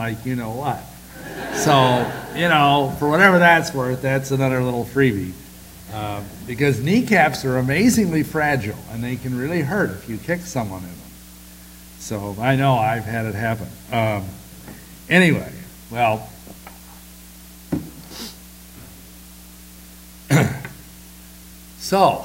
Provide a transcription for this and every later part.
like you know what. So, for whatever that's worth, that's another little freebie. Because kneecaps are amazingly fragile, and they can really hurt if you kick someone in them. So I know I've had it happen. Anyway, well, so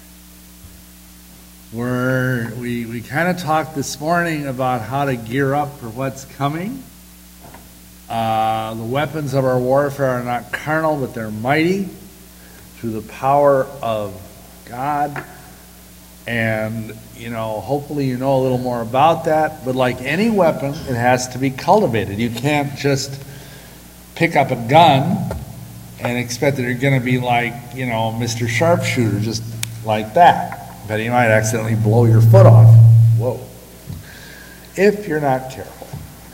we kind of talked this morning about how to gear up for what's coming. The weapons of our warfare are not carnal, but they're mighty through the power of God. And, hopefully you know a little more about that. But like any weapon, it has to be cultivated. You can't just pick up a gun and expect that you're going to be like, Mr. Sharpshooter, just like that. But you might accidentally blow your foot off. Whoa. If you're not careful.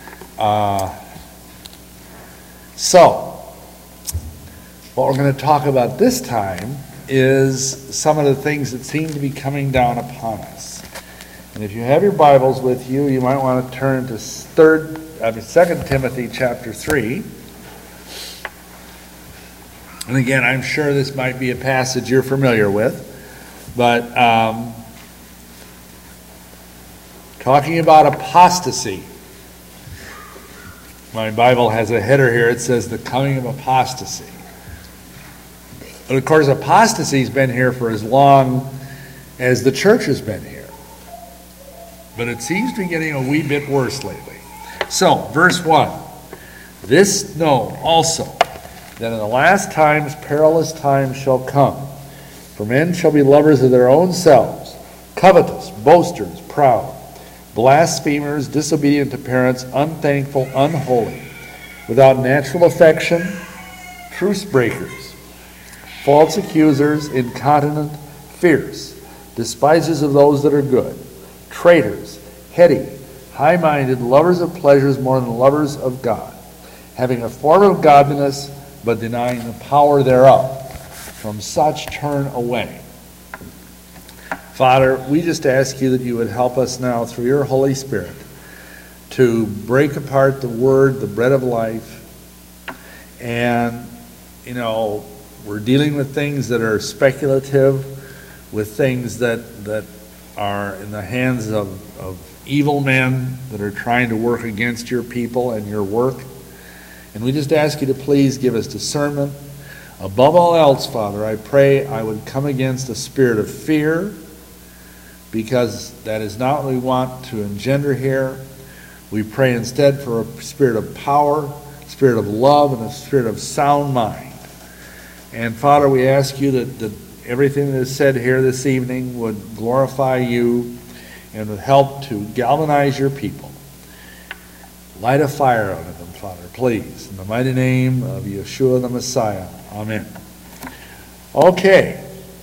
So, what we're going to talk about this time is some of the things that seem to be coming down upon us. And if you have your Bibles with you, you might want to turn to 2 Timothy chapter 3. And again, I'm sure this might be a passage you're familiar with, but talking about apostasy. My Bible has a header here. It says the coming of apostasy. But of course, apostasy's been here for as long as the church has been here. But it seems to be getting a wee bit worse lately. So, verse 1. This know also, that in the last times perilous times shall come. For men shall be lovers of their own selves, covetous, boasters, proud, blasphemers, disobedient to parents, unthankful, unholy, without natural affection, truce breakers, false accusers, incontinent, fierce, despisers of those that are good, traitors, heady, high-minded, lovers of pleasures more than lovers of God, having a form of godliness, but denying the power thereof. From such turn away. Father, we just ask you that you would help us now through your Holy Spirit to break apart the Word, the bread of life. And, we're dealing with things that are speculative, with things that are in the hands of evil men that are trying to work against your people and your work. And we just ask you to please give us discernment. Above all else, Father, I pray I would come against a spirit of fear, because that is not what we want to engender here. We pray instead for a spirit of power, a spirit of love, and a spirit of sound mind. And Father, we ask you that everything that is said here this evening would glorify you and would help to galvanize your people. Light a fire under them, Father, please. In the mighty name of Yeshua the Messiah. Amen. Okay.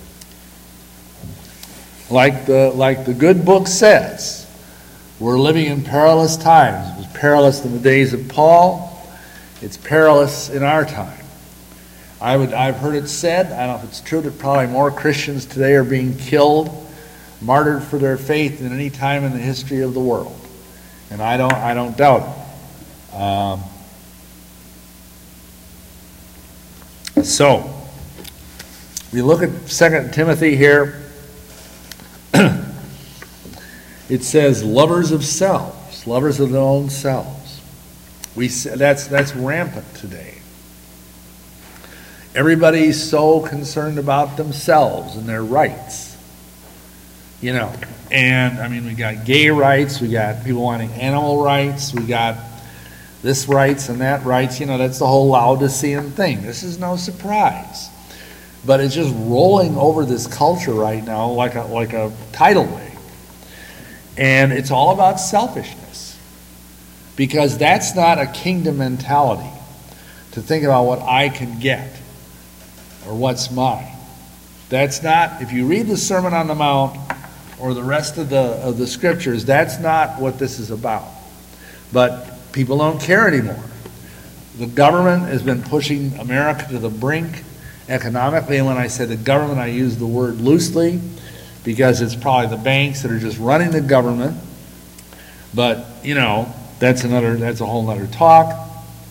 Like the good book says, we're living in perilous times. It was perilous in the days of Paul. It's perilous in our time. I've heard it said, I don't know if it's true, that probably more Christians today are being killed, martyred for their faith than any time in the history of the world. And I don't doubt it. So, we look at 2 Timothy here. It says, lovers of selves, lovers of their own selves. That's rampant today. Everybody's so concerned about themselves and their rights. And we got gay rights, we got people wanting animal rights, we got this rights and that rights. That's the whole Laodicean thing. This is no surprise. But it's just rolling over this culture right now like a tidal wave. And it's all about selfishness. Because that's not a kingdom mentality, to think about what I can get or what's mine. That's not, if you read the Sermon on the Mount or the rest of the scriptures, that's not what this is about. But people don't care anymore. The government has been pushing America to the brink economically, and when I say the government, I use the word loosely, because it's probably the banks that are just running the government. But, that's a whole nother talk.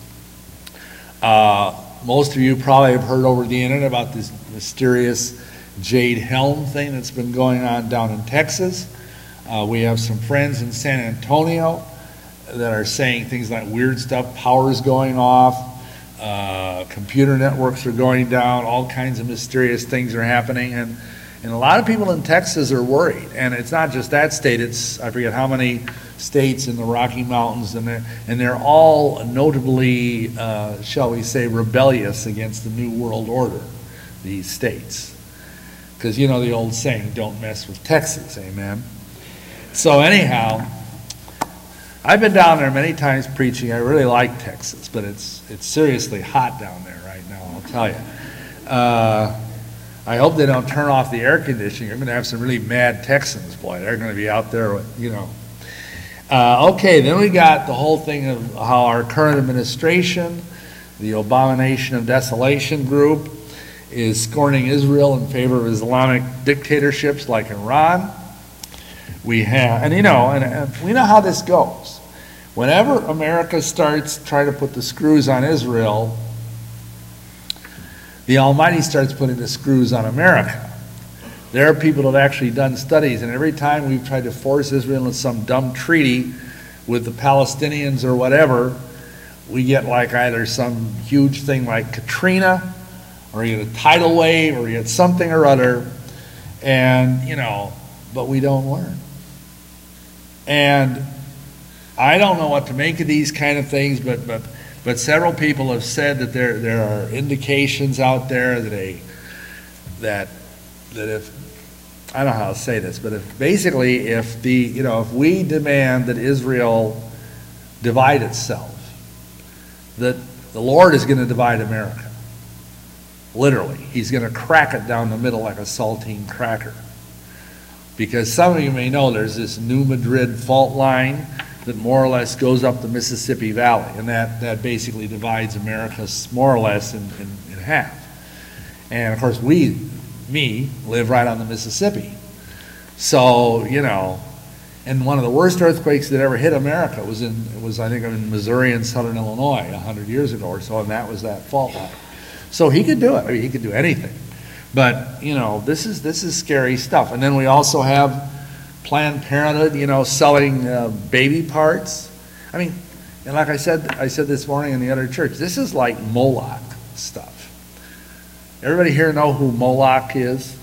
Most of you probably have heard over the internet about this mysterious Jade Helm thing that's been going on down in Texas. We have some friends in San Antonio that are saying things like weird stuff, power's going off, computer networks are going down, all kinds of mysterious things are happening, and a lot of people in Texas are worried. And it's not just that state, it's, I forget how many states in the Rocky Mountains, and they're all notably, shall we say, rebellious against the New World Order, these states. Because you know the old saying, don't mess with Texas, amen? So anyhow, I've been down there many times preaching. I really like Texas, but it's seriously hot down there right now, I'll tell you. I hope they don't turn off the air conditioning. You're going to have some really mad Texans, boy. They're going to be out there, you know. Okay, then we got the whole thing of how our current administration, the Abomination of Desolation group, is scorning Israel in favor of Islamic dictatorships like Iran. We have, and you know, and we know how this goes. Whenever America starts trying to put the screws on Israel, the Almighty starts putting the screws on America. There are people that have actually done studies, and every time we've tried to force Israel into some dumb treaty with the Palestinians or whatever, we get like either some huge thing like Katrina, or you get a tidal wave, or you get something or other, and, you know, but we don't learn. And I don't know what to make of these kind of things, but several people have said that there are indications out there that if, I don't know how to say this, but if basically if we demand that Israel divide itself, that the Lord is going to divide America. Literally. He's going to crack it down the middle like a saltine cracker. Because some of you may know there's this New Madrid fault line that more or less goes up the Mississippi Valley, and that basically divides America more or less in half. And of course me, live right on the Mississippi. So, you know, and one of the worst earthquakes that ever hit America was I think in Missouri and southern Illinois 100 years ago or so, and that was that fault line. So he could do it. I mean, he could do anything. But, you know, this is scary stuff. And then we also have Planned Parenthood, you know, selling baby parts. I mean, and like I said this morning in the other church, this is like Moloch stuff. Everybody here know who Moloch is?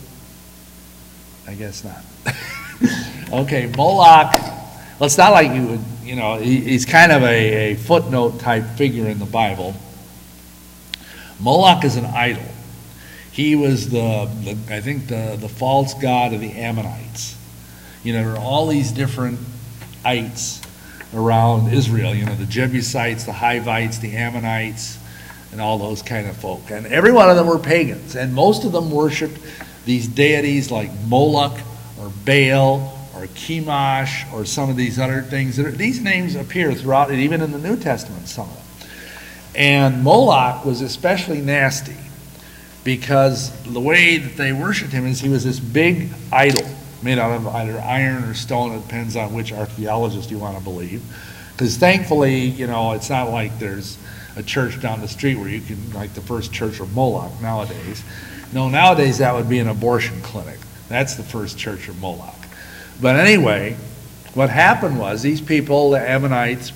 I guess not. Okay, Moloch, well, it's not like you would, you know, he's kind of a footnote type figure in the Bible. Moloch is an idol. He was I think the false god of the Ammonites. You know, there are all these different ites around Israel. You know, the Jebusites, the Hivites, the Ammonites, and all those kind of folk. And every one of them were pagans. And most of them worshipped these deities like Moloch or Baal or Chemosh or some of these other things. These names appear throughout it, even in the New Testament, some of them. And Moloch was especially nasty because the way that they worshipped him is he was this big idol made out of either iron or stone. It depends on which archaeologist you want to believe. Because thankfully, you know, it's not like there's a church down the street where you can, like the first church of Moloch nowadays. No, nowadays that would be an abortion clinic. That's the first church of Moloch. But anyway, what happened was these people, the Ammonites,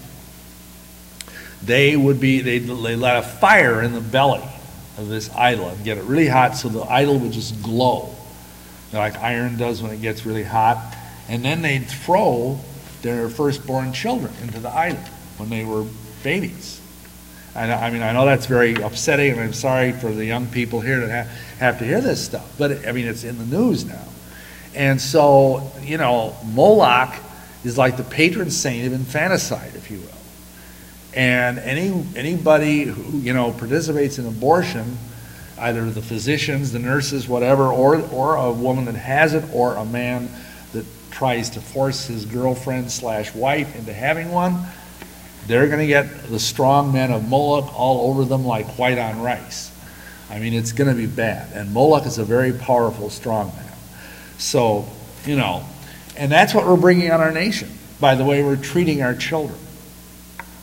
they'd let a fire in the belly of this idol and get it really hot so the idol would just glow, like iron does when it gets really hot. And then they'd throw their firstborn children into the idol when they were babies. I mean, I know that's very upsetting, and I'm sorry for the young people here that have to hear this stuff. But, I mean, it's in the news now. And so, you know, Moloch is like the patron saint of infanticide, if you will. And anybody who, you know, participates in abortion, either the physicians, the nurses, whatever, or a woman that has it, or a man that tries to force his girlfriend/wife into having one, they're going to get the strong men of Moloch all over them like white on rice. I mean, it's going to be bad. And Moloch is a very powerful strong man. So, you know, and that's what we're bringing on our nation by the way we're treating our children.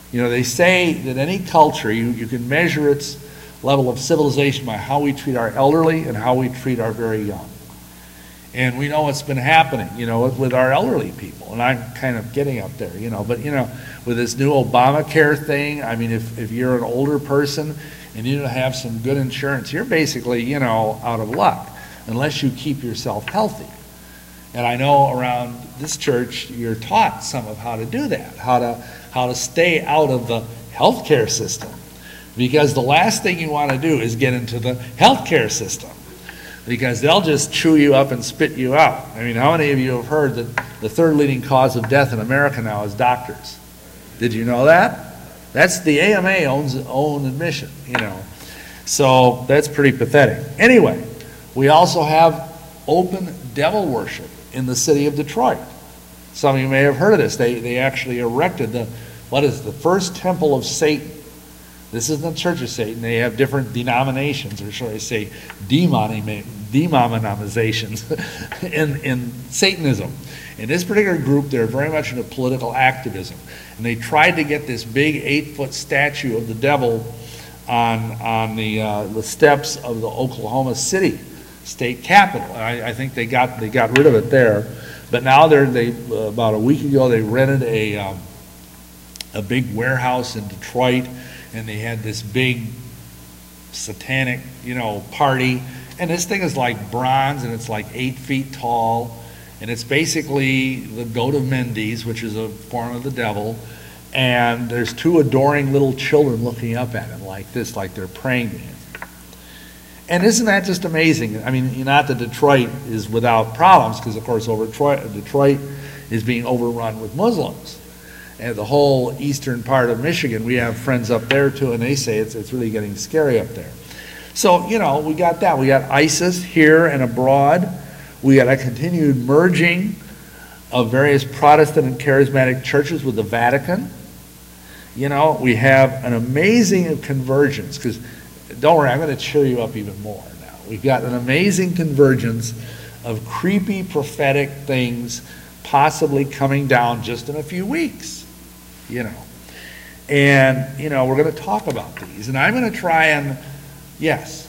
You know, they say that any culture, you can measure its level of civilization by how we treat our elderly and how we treat our very young. And we know what's been happening, you know, with our elderly people. And I'm kind of getting up there, you know. But, you know, with this new Obamacare thing, I mean, if you're an older person and you don't have some good insurance, you're basically, you know, out of luck unless you keep yourself healthy. And I know around this church you're taught some of how to do that, how to stay out of the healthcare system. Because the last thing you want to do is get into the healthcare system, because they'll just chew you up and spit you out. I mean, how many of you have heard that the third leading cause of death in America now is doctors? Did you know that? That's the AMA owns own admission, you know. So that's pretty pathetic. Anyway, we also have open devil worship in the city of Detroit. Some of you may have heard of this. They actually erected the first temple of Satan. This isn't the Church of Satan. They have different denominations, or should I say demononizations in Satanism. In this particular group, they're very much into political activism. And they tried to get this big 8-foot statue of the devil on the steps of the Oklahoma City state capitol. I think they got rid of it there. But now about a week ago, they rented a big warehouse in Detroit, and they had this big satanic, you know, party. And this thing is like bronze, and it's like 8 feet tall. And it's basically the goat of Mendes, which is a form of the devil. And there's 2 adoring little children looking up at him like this, like they're praying to him. And isn't that just amazing? I mean, not that Detroit is without problems, because of course Detroit is being overrun with Muslims. And the whole eastern part of Michigan, we have friends up there too, and they say it's really getting scary up there. So, you know, we got that. We got ISIS here and abroad. We got a continued merging of various Protestant and charismatic churches with the Vatican. You know, we have an amazing convergence, because, don't worry, I'm going to cheer you up even more now. We've got an amazing convergence of creepy prophetic things possibly coming down just in a few weeks, you know. And, you know, we're going to talk about these. And I'm going to try and, yes.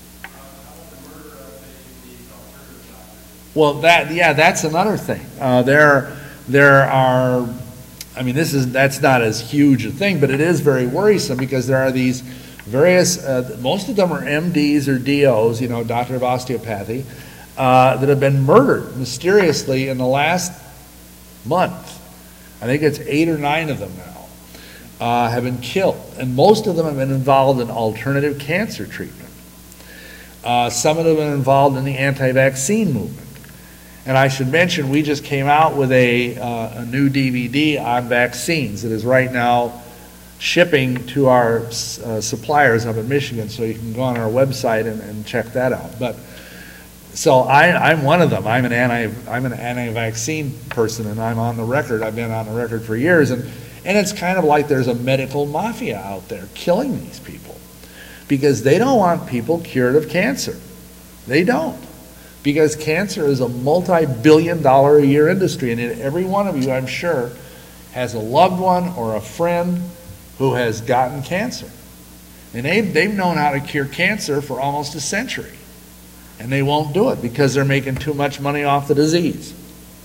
Well, that's another thing. There are, I mean, that's not as huge a thing, but it is very worrisome, because there are these various, most of them are MDs or DOs, you know, doctor of osteopathy, that have been murdered mysteriously in the last month. I think it's 8 or 9 of them now have been killed, and most of them have been involved in alternative cancer treatment. Some of them have been involved in the anti-vaccine movement. And I should mention, we just came out with a new DVD on vaccines that is right now shipping to our suppliers up in Michigan, so you can go on our website and check that out. But so I'm one of them. I'm an anti-vaccine person, and I'm on the record. I've been on the record for years, and it's kind of like there's a medical mafia out there killing these people, because they don't want people cured of cancer. They don't. Because cancer is a multi-billion-dollar a year industry, and every one of you, I'm sure, has a loved one or a friend who has gotten cancer. And they've known how to cure cancer for almost a century. And they won't do it because they're making too much money off the disease.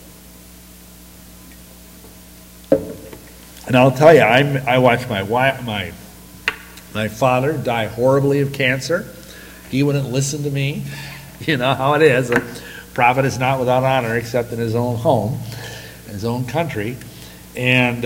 And I'll tell you, I watched my father die horribly of cancer. He wouldn't listen to me. You know how it is. A prophet is not without honor except in his own home, his own country. And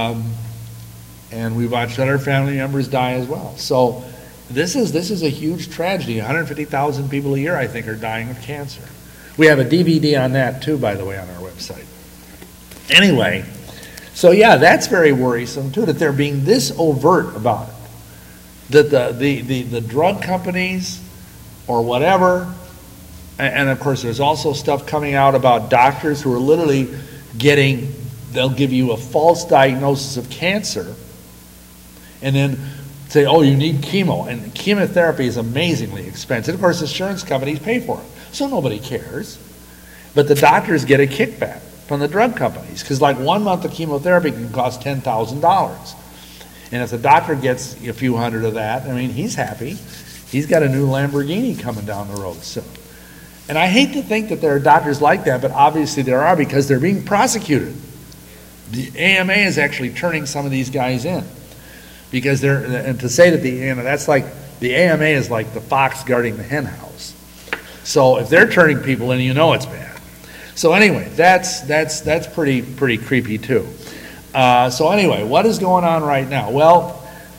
we watched other family members die as well. So this is a huge tragedy. 150,000 people a year, I think, are dying of cancer. We have a DVD on that too, by the way, on our website. Anyway, so yeah, that's very worrisome too, that they're being this overt about it. That the drug companies or whatever. And of course, there's also stuff coming out about doctors who are literally they'll give you a false diagnosis of cancer and then say, oh, you need chemo. And chemotherapy is amazingly expensive. Of course, insurance companies pay for it, so nobody cares. But the doctors get a kickback from the drug companies, because like 1 month of chemotherapy can cost $10,000. And if the doctor gets a few hundred of that, I mean, he's happy. He's got a new Lamborghini coming down the road soon. And I hate to think that there are doctors like that, but obviously there are, because they're being prosecuted. The AMA is actually turning some of these guys in. Because they're, and to say that that's like, the AMA is like the fox guarding the hen house. So if they're turning people in, you know it's bad. So anyway, that's pretty creepy too. So anyway, what is going on right now? Well,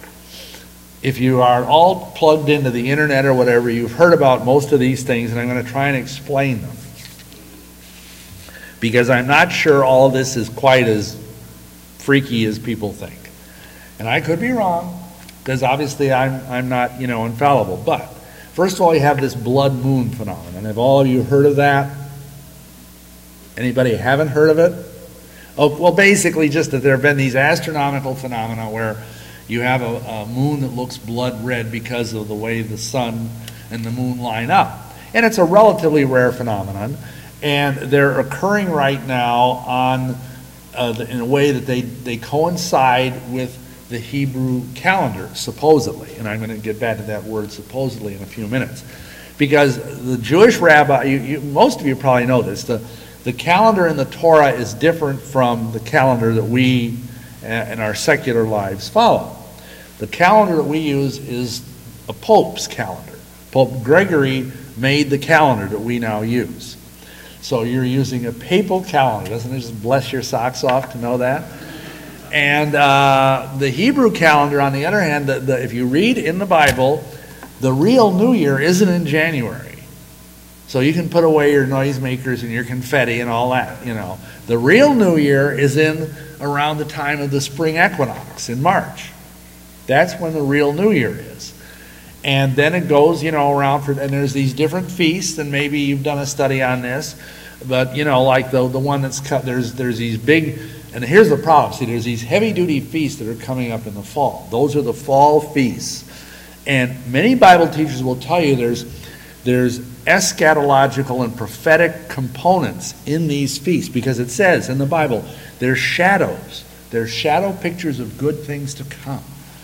if you are all plugged into the internet or whatever, you've heard about most of these things, and I'm going to try and explain them. Because I'm not sure all this is quite as freaky as people think. And I could be wrong, because obviously I'm not, infallible. But first of all, you have this blood moon phenomenon. Have all of you heard of that? Anybody haven't heard of it? Oh, well, basically just that there have been these astronomical phenomena where you have a moon that looks blood red because of the way the sun and the moon line up. And it's a relatively rare phenomenon. And they're occurring right now in a way that they coincide with the Hebrew calendar, supposedly. And I'm going to get back to that word supposedly in a few minutes. Because the Jewish rabbi, most of you probably know this, the calendar in the Torah is different from the calendar that we in our secular lives follow. The calendar that we use is a pope's calendar. Pope Gregory made the calendar that we now use. So you're using a papal calendar. Doesn't it just bless your socks off to know that? And the Hebrew calendar, on the other hand, if you read in the Bible, the real New Year isn't in January. So you can put away your noisemakers and your confetti and all that, The real New Year is in around the time of the spring equinox in March. That's when the real New Year is. And then it goes, around and there's these different feasts, and maybe you've done a study on this, but, like the one that's cut, there's these big, and here's the problem. See, there's these heavy-duty feasts that are coming up in the fall. Those are the fall feasts. And many Bible teachers will tell you there's eschatological and prophetic components in these feasts, because it says in the Bible, there's shadows. There's shadow pictures of good things to come.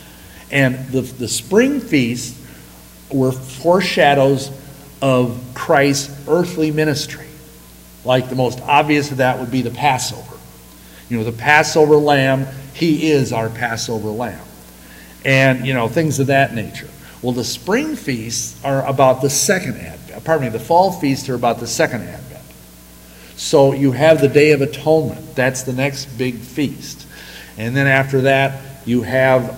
And the spring feasts were foreshadows of Christ's earthly ministry. Like the most obvious of that would be the Passover. The Passover lamb, he is our Passover lamb. And, things of that nature. Well, the spring feasts are about the second Advent. Pardon me, the fall feasts are about the second Advent. So you have the Day of Atonement. That's the next big feast. And then after that, you have,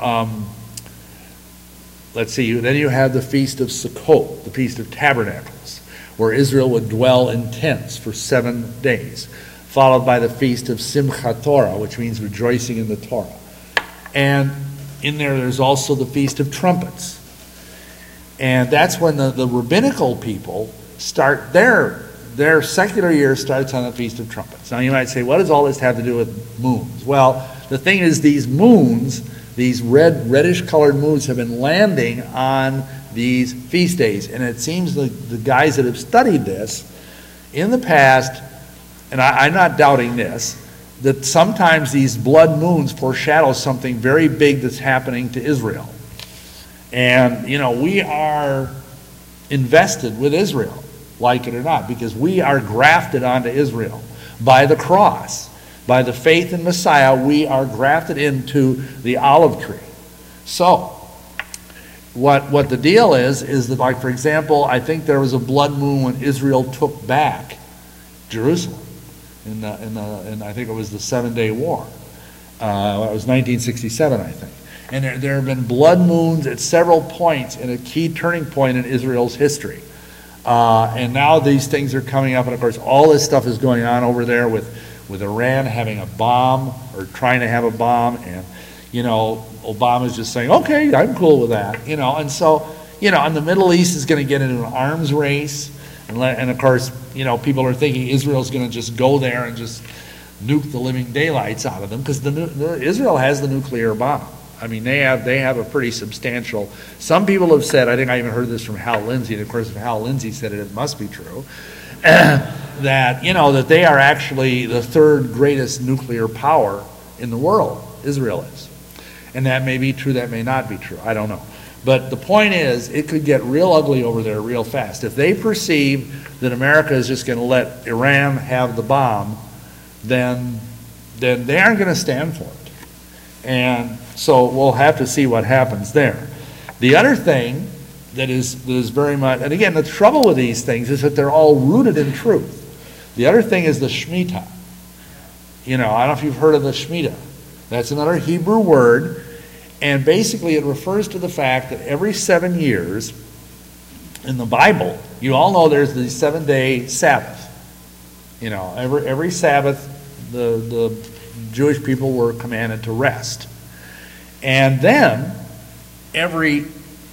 then you have the Feast of Sukkot, the Feast of Tabernacles, where Israel would dwell in tents for 7 days, followed by the Feast of Simchat Torah, which means rejoicing in the Torah. And in there's also the Feast of Trumpets. And that's when the rabbinical people start their secular year starts on the Feast of Trumpets. Now you might say, what does all this have to do with moons? Well, the thing is, these moons, these reddish colored moons, have been landing on these feast days. And it seems the guys that have studied this in the past, and I'm not doubting this, that sometimes these blood moons foreshadow something very big that's happening to Israel. And, we are invested with Israel, like it or not, because we are grafted onto Israel by the cross. By the faith in Messiah, we are grafted into the olive tree. So, what the deal is that, like, for example, I think there was a blood moon when Israel took back Jerusalem. In I think it was the 7-Day War. It was 1967, I think. And there have been blood moons at several points in a key turning point in Israel's history. And now these things are coming up, and of course all this stuff is going on over there with Iran having a bomb, or trying to have a bomb, and Obama's just saying, okay, I'm cool with that. And so, and the Middle East is going to get into an arms race. And of course, people are thinking Israel's going to just go there and just nuke the living daylights out of them, because Israel has the nuclear bomb. I mean, they have a pretty substantial. Some people have said, I think I even heard this from Hal Lindsey, and of course, if Hal Lindsey said it, it must be true, that that they are actually the third greatest nuclear power in the world. Israel is, And that may be true, that may not be true. I don't know. But the point is, it could get real ugly over there real fast. If they perceive that America is just going to let Iran have the bomb, then they aren't going to stand for it. And so we'll have to see what happens there. The other thing that is very much, and again, the trouble with these things is that they're all rooted in truth. The other thing is the Shemitah. You know, I don't know if you've heard of the Shemitah. That's another Hebrew word, and basically it refers to the fact that every 7 years in the Bible, you all know there's the 7-day Sabbath. You know, every Sabbath, the Jewish people were commanded to rest. And then, every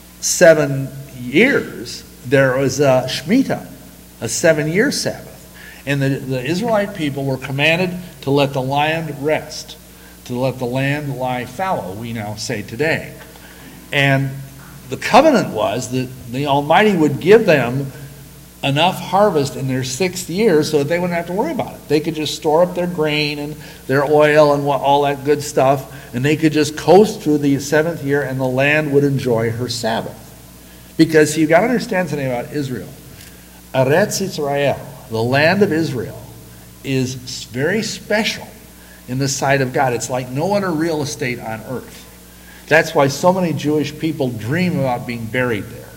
7 years, there was a Shemitah, a 7-year Sabbath. And the Israelite people were commanded to let the land rest, to let the land lie fallow, we now say today. And the covenant was that the Almighty would give them enough harvest in their 6th year so that they wouldn't have to worry about it. They could just store up their grain and their oil and all that good stuff, and they could just coast through the 7th year, and the land would enjoy her Sabbath. Because you've got to understand something about Israel. Eretz Yisrael, the land of Israel, is very special in the sight of God. It's like no other real estate on earth. That's why so many Jewish people dream about being buried there.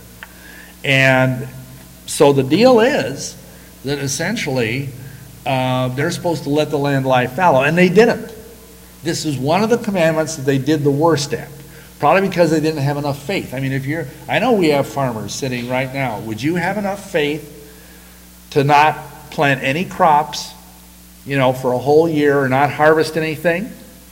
And so the deal is that essentially they're supposed to let the land lie fallow, and they didn't. This is one of the commandments that they did the worst at, probably because they didn't have enough faith. I mean, I know we have farmers sitting right now. Would you have enough faith to not plant any crops, you know, for a whole year or not harvest anything?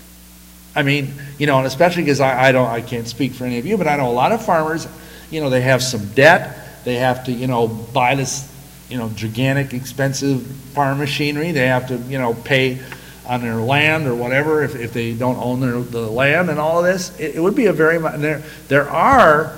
I mean, you know, and especially because I can't speak for any of you, but I know a lot of farmers, you know, they have some debt. They have to, you know, buy this, you know, gigantic, expensive farm machinery. They have to, you know, pay on their land or whatever if they don't own the land and all of this. It would be a very much, there are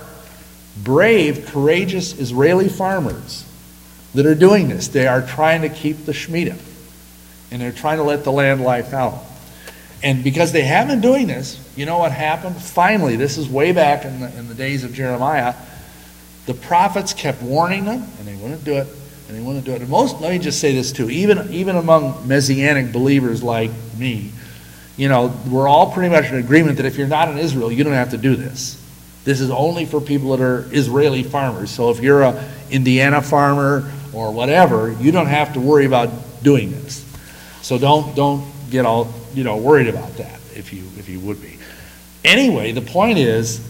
brave, courageous Israeli farmers that are doing this. They are trying to keep the Shemitah, and they're trying to let the land lie fallow. And because they have been doing this, you know what happened? Finally, this is way back in the days of Jeremiah, the prophets kept warning them, and they wouldn't do it, and they wouldn't do it. And let me just say this too, even among Messianic believers like me, you know, we're all pretty much in agreement that if you're not in Israel, you don't have to do this. This is only for people that are Israeli farmers. So if you're an Indiana farmer or whatever, you don't have to worry about doing this. So don't get all, you know, worried about that if you would be. Anyway, the point is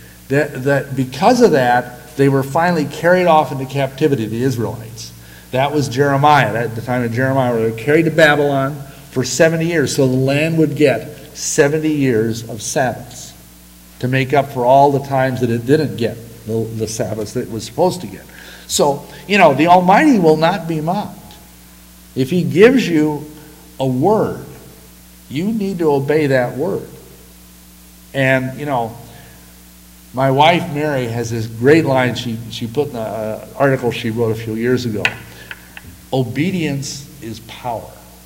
that because of that, they were finally carried off into captivity, the Israelites. That was Jeremiah, at the time of Jeremiah, where they were carried to Babylon for 70 years. So the land would get 70 years of Sabbaths to make up for all the times that it didn't get the Sabbaths that it was supposed to get. So, you know, the Almighty will not be mocked. If He gives you a word, you need to obey that word. And, you know, my wife, Mary, has this great line she put in an article she wrote a few years ago. Obedience is power.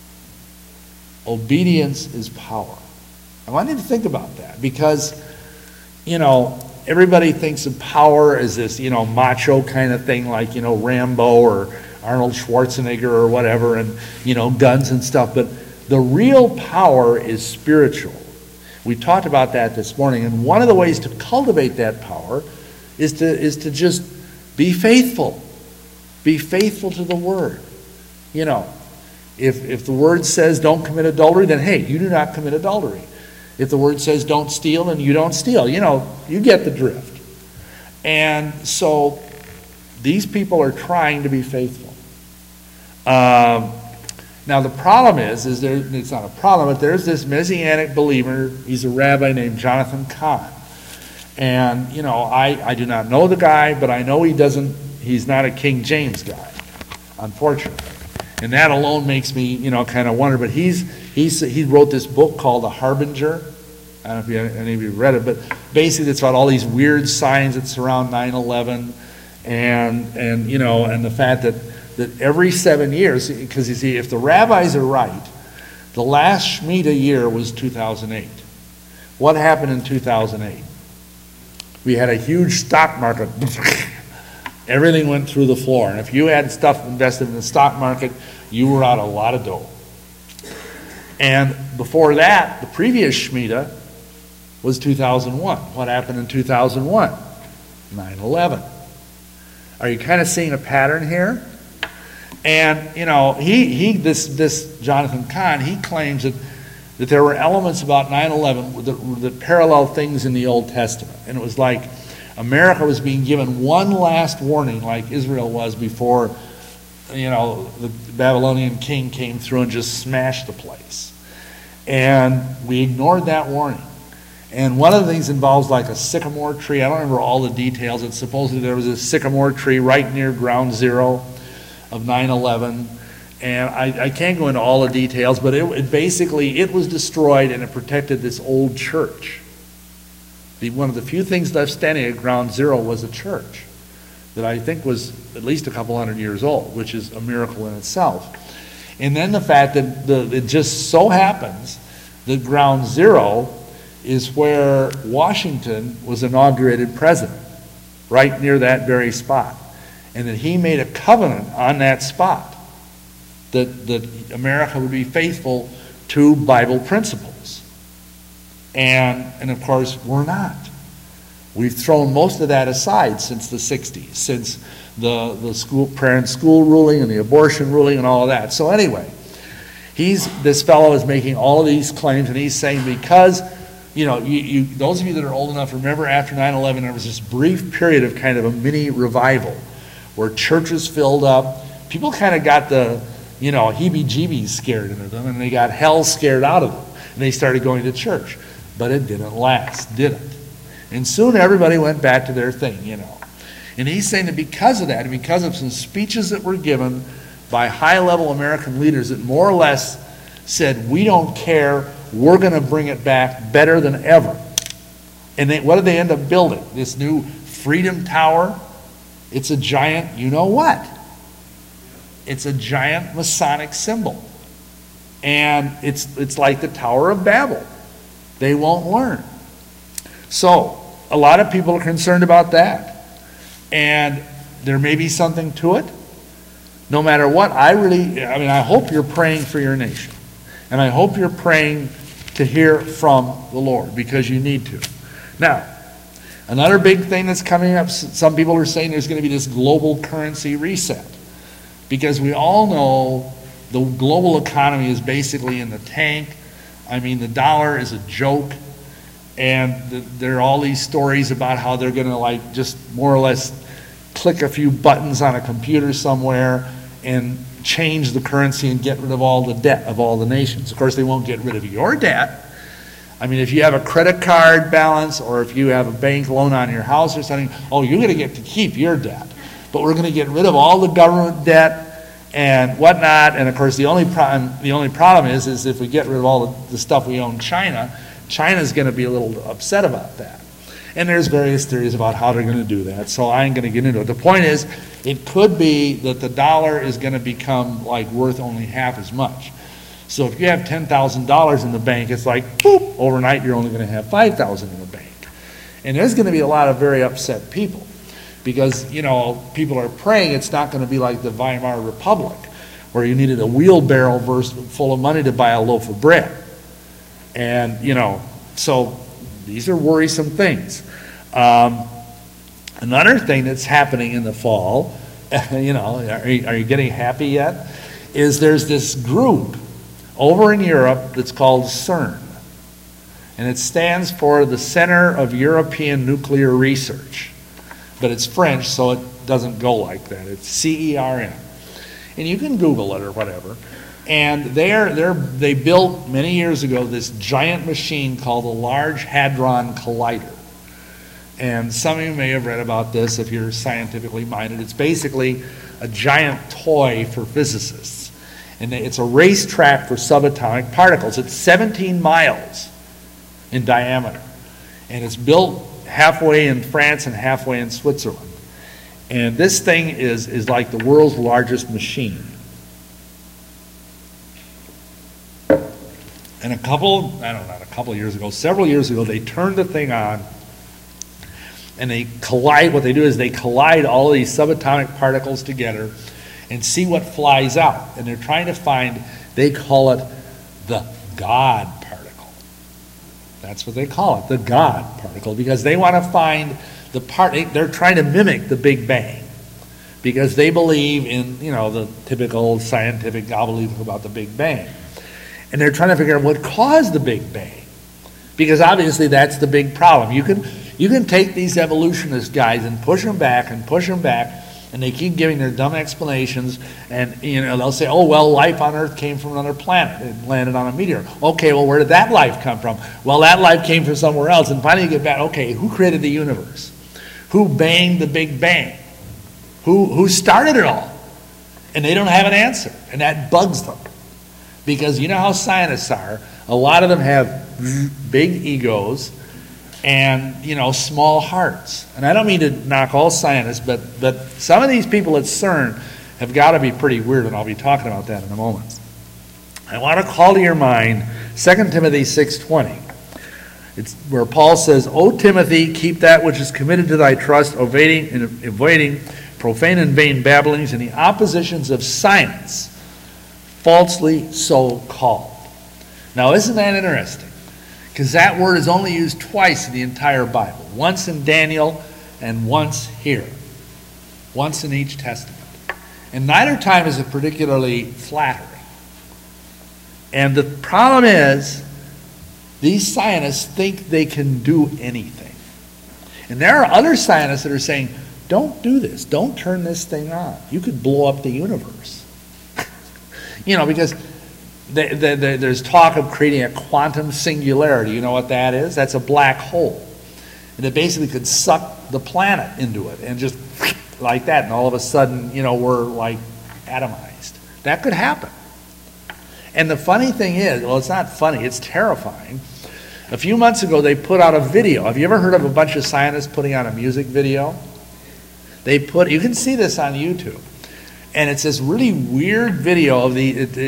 Obedience is power. I want you to think about that because, you know, everybody thinks of power as this, you know, macho kind of thing like, you know, Rambo or Arnold Schwarzenegger or whatever, and, you know, guns and stuff. But the real power is spiritual. We talked about that this morning, and one of the ways to cultivate that power is to just be faithful. Be faithful to the Word. You know, if the Word says don't commit adultery, then hey, you do not commit adultery. If the Word says don't steal, then you don't steal. You know, you get the drift. And so these people are trying to be faithful. Now the problem is it's not a problem, but there's this Messianic believer. He's a rabbi named Jonathan Cahn. And, you know, I do not know the guy, but I know he's not a King James guy, unfortunately. And that alone makes me, you know, kind of wonder. But he wrote this book called The Harbinger. I don't know if any of you read it, but basically it's about all these weird signs that surround 9/11 and you know, and the fact that every 7 years, because you see, if the rabbis are right, the last Shemitah year was 2008. What happened in 2008? We had a huge stock market. Everything went through the floor. And if you had stuff invested in the stock market, you were out a lot of dough. And before that, the previous Shemitah was 2001. What happened in 2001? 9/11. Are you kind of seeing a pattern here? And, you know, this Jonathan Cahn, he claims that there were elements about 9/11 that parallel things in the Old Testament. And it was like America was being given one last warning, like Israel was before, you know, the Babylonian king came through and just smashed the place. And we ignored that warning. And one of the things involves like a sycamore tree. I don't remember all the details. It's supposedly there was a sycamore tree right near ground zero of 9/11. And I can't go into all the details, but it basically, it was destroyed and it protected this old church. One of the few things left standing at ground zero was a church that I think was at least a couple hundred years old, which is a miracle in itself. And then the fact that it just so happens that ground zero is where Washington was inaugurated president, right near that very spot. And that he made a covenant on that spot that America would be faithful to Bible principles. And of course, we're not. We've thrown most of that aside since the 60s, since the school parent school ruling and the abortion ruling and all of that. So anyway, this fellow is making all of these claims, and he's saying because, you know, those of you that are old enough remember after 9/11 there was this brief period of kind of a mini revival where churches filled up. People kind of got the, you know, heebie-jeebies scared into them, and they got hell scared out of them, and they started going to church. But it didn't last, did it? And soon everybody went back to their thing, you know. And he's saying that because of that, and because of some speeches that were given by high-level American leaders that more or less said, we don't care, we're going to bring it back better than ever. And what did they end up building? This new Freedom Tower. It's a giant, you know what? It's a giant Masonic symbol. And it's like the Tower of Babel. They won't learn. So, a lot of people are concerned about that. And there may be something to it. No matter what, I hope you're praying for your nation. And I hope you're praying to hear from the Lord, because you need to. Now, another big thing that's coming up, some people are saying there's going to be this global currency reset. Because we all know the global economy is basically in the tank. I mean, the dollar is a joke. And there are all these stories about how they're going to like just more or less click a few buttons on a computer somewhere and change the currency and get rid of all the debt of all the nations. Of course, they won't get rid of your debt. I mean, if you have a credit card balance or if you have a bank loan on your house or something, oh, you're going to get to keep your debt. But we're going to get rid of all the government debt and whatnot. And of course, the only problem is if we get rid of all the stuff we own China's going to be a little upset about that. And there's various theories about how they're going to do that, so I ain't going to get into it. The point is, it could be that the dollar is going to become like worth only half as much. So if you have $10,000 in the bank, it's like, boop, overnight you're only going to have $5,000 in the bank. And there's going to be a lot of very upset people because, you know, people are praying it's not going to be like the Weimar Republic where you needed a wheelbarrow full of money to buy a loaf of bread. And, you know, so these are worrisome things. Another thing that's happening in the fall, you know, are you getting happy yet? Is there's this group over in Europe that's called CERN. And it stands for the Center of European Nuclear Research. But it's French, so it doesn't go like that. It's CERN. And you can Google it or whatever. And they built many years ago this giant machine called the Large Hadron Collider. And some of you may have read about this if you're scientifically minded. It's basically a giant toy for physicists. And it's a racetrack for subatomic particles. It's 17 miles in diameter. And it's built halfway in France and halfway in Switzerland. And this thing is like the world's largest machine. And several years ago, they turned the thing on, and they collide. What they do is they collide all of these subatomic particles together and see what flies out. And they're trying to find, they call it the God particle. That's what they call it, the God particle, because they want to find the part, they're trying to mimic the Big Bang. Because they believe in, the typical scientific gobbledygook about the Big Bang. And they're trying to figure out what caused the Big Bang. Because obviously that's the big problem. You can take these evolutionist guys and push them back, and they keep giving their dumb explanations, and they'll say, oh, well, life on Earth came from another planet. It landed on a meteor. Okay, well, where did that life come from? Well, that life came from somewhere else. And finally you get back, okay, who created the universe? Who banged the Big Bang? Who started it all? And they don't have an answer, and that bugs them. Because you know how scientists are. A lot of them have big egos and, small hearts. And I don't mean to knock all scientists, but some of these people at CERN have got to be pretty weird, and I'll be talking about that in a moment. I want to call to your mind 2 Timothy 6:20. It's where Paul says, O Timothy, keep that which is committed to thy trust, avoiding profane and vain babblings and the oppositions of science, falsely so called. Now, isn't that interesting? Because that word is only used twice in the entire Bible. Once in Daniel and once here. Once in each Testament. And neither time is it particularly flattering. And the problem is, these scientists think they can do anything. And there are other scientists that are saying, don't do this. Don't turn this thing on. You could blow up the universe. Because there's talk of creating a quantum singularity. You know what that is? That's a black hole. And it basically could suck the planet into it and just like that. And all of a sudden, we're like atomized. That could happen. And the funny thing is, well, it's not funny, it's terrifying. A few months ago, they put out a video. Have you ever heard of a bunch of scientists putting out a music video? You can see this on YouTube. And it's this really weird video of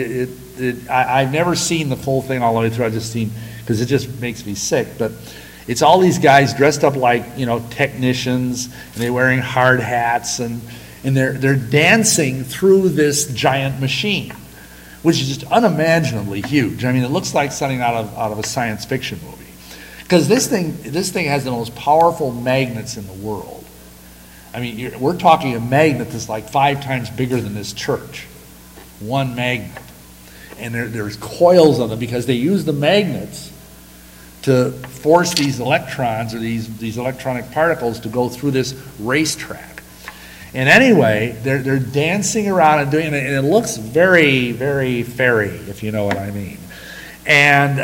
I've never seen the full thing all the way through. I've just seen, because it just makes me sick. But it's all these guys dressed up like, technicians, and they're wearing hard hats, and they're dancing through this giant machine, which is just unimaginably huge. I mean, it looks like something out of a science fiction movie. Because this thing has the most powerful magnets in the world. I mean, we're talking a magnet that's like 5 times bigger than this church. One magnet. And there's coils on them because they use the magnets to force these electrons or these electronic particles to go through this racetrack. And anyway, they're dancing around and doing it, and it looks very, very fairy, if you know what I mean. And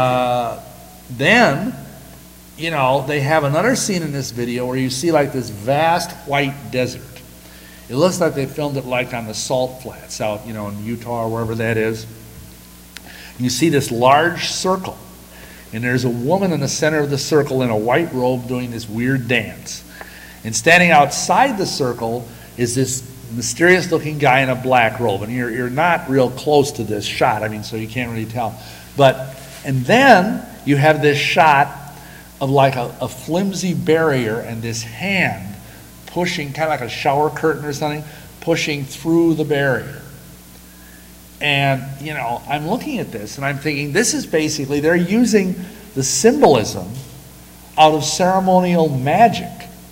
then, they have another scene in this video where you see like this vast white desert. It looks like they filmed it like on the Salt Flats out, in Utah or wherever that is. You see this large circle, and there's a woman in the center of the circle in a white robe doing this weird dance. And standing outside the circle is this mysterious-looking guy in a black robe. And you're not real close to this shot, so you can't really tell. And then you have this shot of like a flimsy barrier and this hand pushing, kind of like a shower curtain or something, pushing through the barrier. And, I'm looking at this and I'm thinking, this is basically, they're using the symbolism out of ceremonial magic.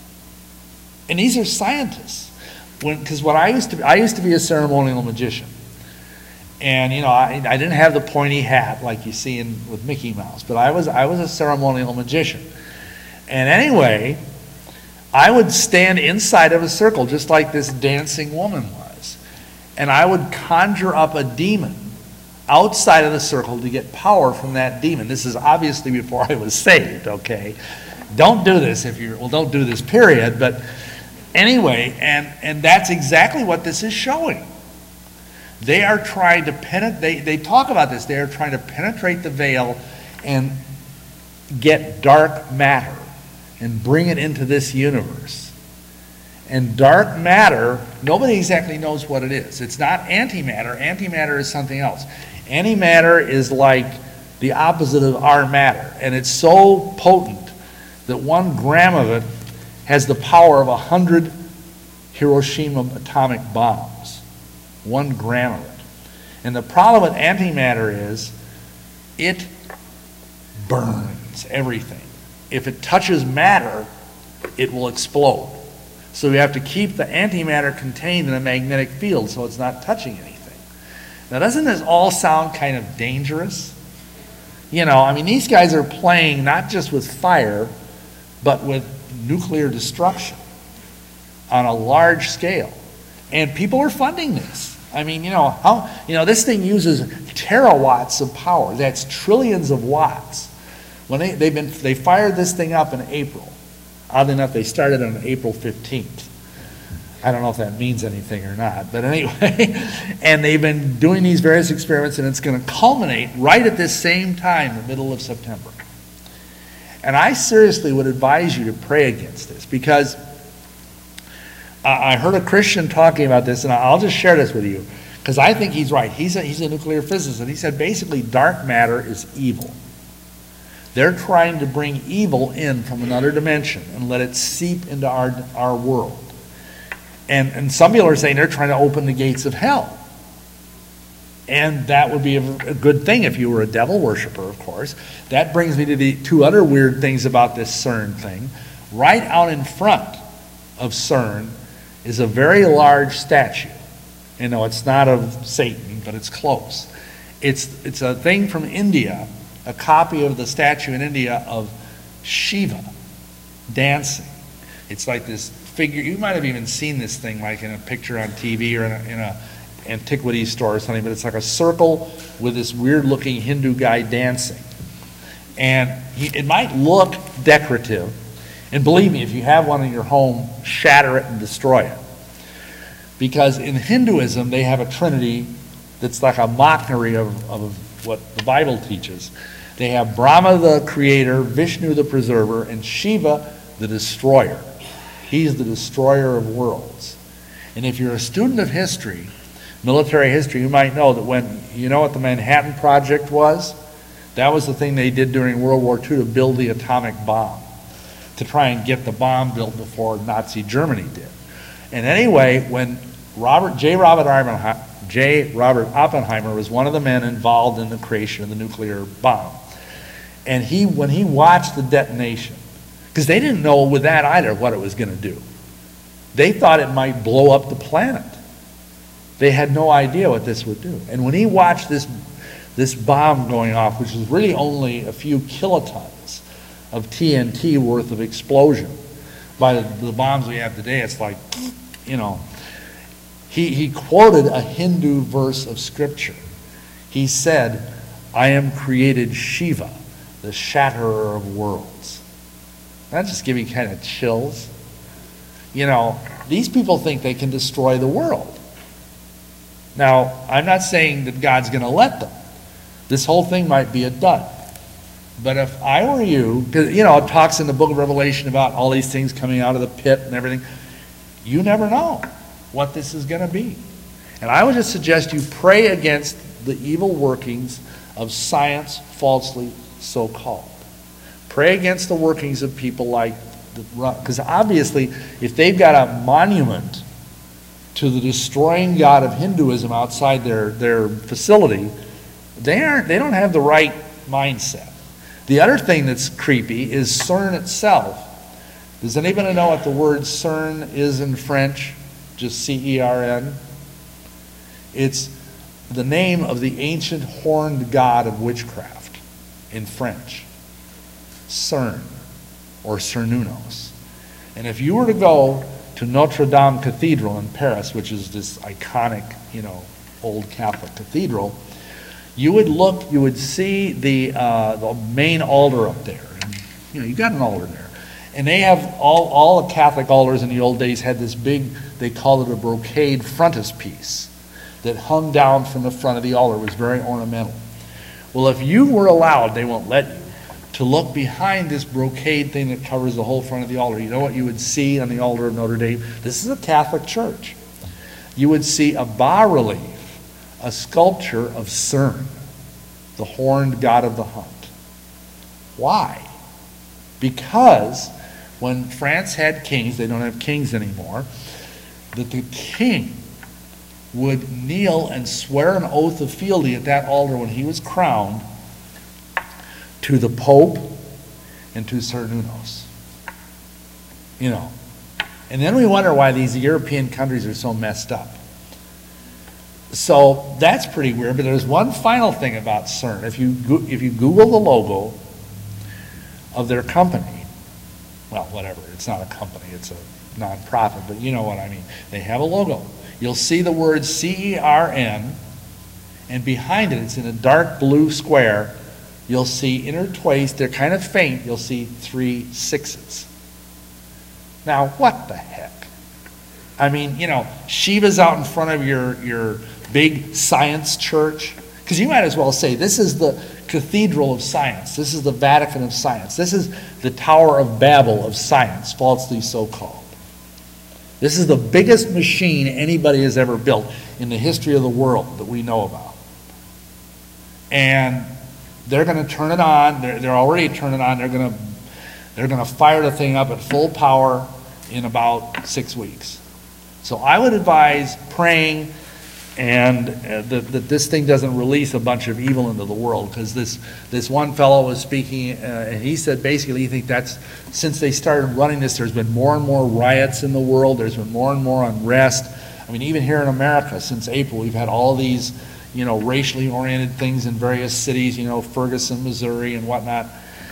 And these are scientists. Because I used to be a ceremonial magician. And, I didn't have the pointy hat like you see with Mickey Mouse, but I was a ceremonial magician. And anyway, I would stand inside of a circle just like this dancing woman was. And I would conjure up a demon outside of the circle to get power from that demon. This is obviously before I was saved, okay? Don't do this don't do this, period. But anyway, and that's exactly what this is showing. They are trying to penetrate, they talk about this, they are trying to penetrate the veil and get dark matter and bring it into this universe. And dark matter, nobody exactly knows what it is. It's not antimatter. Antimatter is something else. Antimatter is like the opposite of our matter. And it's so potent that 1 gram of it has the power of 100 Hiroshima atomic bombs. 1 gram of it. And the problem with antimatter is it burns everything. If it touches matter, it will explode. So we have to keep the antimatter contained in a magnetic field so it's not touching anything. Now, doesn't this all sound kind of dangerous? You know, I mean, these guys are playing not just with fire, but with nuclear destruction on a large scale. And people are funding this. I mean, this thing uses terawatts of power. That's trillions of watts. When they fired this thing up in April. Oddly enough, they started on April 15th. I don't know if that means anything or not, but anyway. And they've been doing these various experiments, and it's going to culminate right at this same time, the middle of September. And I seriously would advise you to pray against this, because I heard a Christian talking about this, and I'll just share this with you, because I think he's right. He's a nuclear physicist, and he said basically dark matter is evil. They're trying to bring evil in from another dimension and let it seep into our world. And some people are saying they're trying to open the gates of hell. And that would be a good thing if you were a devil worshiper, of course. That brings me to the 2 other weird things about this CERN thing. Right out in front of CERN is a very large statue. You know, it's not of Satan, but it's close. It's a thing from India, a copy of the statue in India of Shiva dancing. It's like this figure. You might have even seen this thing like in a picture on TV or in a antiquities store or something, but it's like a circle with this weird looking Hindu guy dancing. And it might look decorative, and believe me, if you have one in your home, shatter it and destroy it. Because in Hinduism, they have a trinity that's like a mockery of what the Bible teaches. They have Brahma the creator, Vishnu the preserver, and Shiva the destroyer. He's the destroyer of worlds. And if you're a student of history, military history, you might know that when, you know what the Manhattan Project was? That was the thing they did during World War II to build the atomic bomb, to try and get the bomb built before Nazi Germany did. And anyway, when J. Robert Oppenheimer was one of the men involved in the creation of the nuclear bomb. And when he watched the detonation, because they didn't know with that either what it was going to do. They thought it might blow up the planet. They had no idea what this would do. And when he watched this bomb going off, which was really only a few kilotons of TNT worth of explosion, by the bombs we have today, it's like, you know, he quoted a Hindu verse of scripture. He said, "I am created Shiva, the shatterer of worlds." That just gave me kind of chills. You know, these people think they can destroy the world. Now, I'm not saying that God's going to let them. This whole thing might be a dud. But if I were you, because, you know, it talks in the book of Revelation about all these things coming out of the pit and everything. You never know what this is going to be. And I would just suggest you pray against the evil workings of science falsely so-called. Pray against the workings of people like, because obviously if they've got a monument to the destroying God of Hinduism outside their facility, they don't have the right mindset. The other thing that's creepy is CERN itself. Does anybody know what the word CERN is in French? Just C-E-R-N. It's the name of the ancient horned god of witchcraft in French. CERN, or Cernunnos. And if you were to go to Notre Dame Cathedral in Paris, which is this iconic, you know, old Catholic cathedral, you would see the main altar up there. And, you know, you got an altar there. And they have all the Catholic altars in the old days had this big, they called it a brocade frontispiece that hung down from the front of the altar. It was very ornamental. Well, if you were allowed, they won't let you, to look behind this brocade thing that covers the whole front of the altar, you know what you would see on the altar of Notre Dame? This is a Catholic church. You would see a bas-relief, a sculpture of CERN. the horned god of the hunt. Why? Because when France had kings, they don't have kings anymore, that the king would kneel and swear an oath of fealty at that altar when he was crowned to the Pope and to Cernunnos. You know. And then we wonder why these European countries are so messed up. So that's pretty weird, but there's one final thing about CERN. If you Google the logo of their company, well, whatever, it's not a company, it's a non-profit, but you know what I mean. They have a logo. You'll see the word CERN, and behind it, it's in a dark blue square, you'll see intertwined, they're kind of faint, you'll see 3 6s. Now, what the heck? I mean, you know, Shiva's out in front of your big science church, because you might as well say, this is the cathedral of science. This is the Vatican of science. This is the Tower of Babel of science, falsely so called. This is the biggest machine anybody has ever built in the history of the world that we know about. And they're going to turn it on. They're already turning it on. They're going to fire the thing up at full power in about 6 weeks. So I would advise praying and that this thing doesn't release a bunch of evil into the world, because this one fellow was speaking, and he said basically he thinks that's, since they started running this, there's been more and more riots in the world, there's been more and more unrest. I mean, even here in America, since April, we've had all these, you know, racially oriented things in various cities, you know, Ferguson, Missouri, and whatnot.